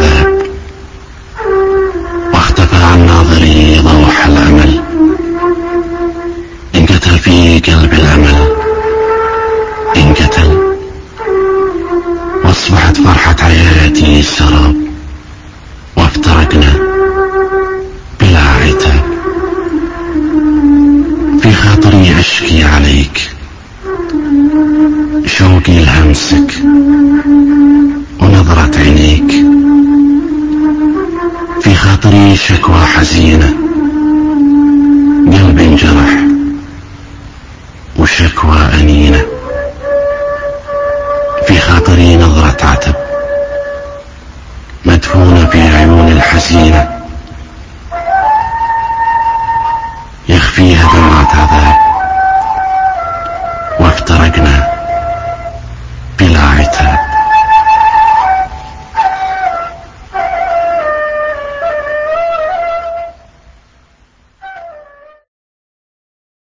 ذهب، واختفى عن ناظري ضوح الأمل. انقتل في قلب الأمل، انقتل، واصبحت فرحة حياتي سراب، وافترقنا بلا عتاب. في خاطري أشكي عليك، شوقي لهمسك ونظرة عينيك. في خاطري شكوى حزينة، قلب انجرح وشكوى أنينة. في خاطري نظرة عتب مدفونة في عيون الحزينة، يخفيها دمعة عذاب، وافترقنا بلا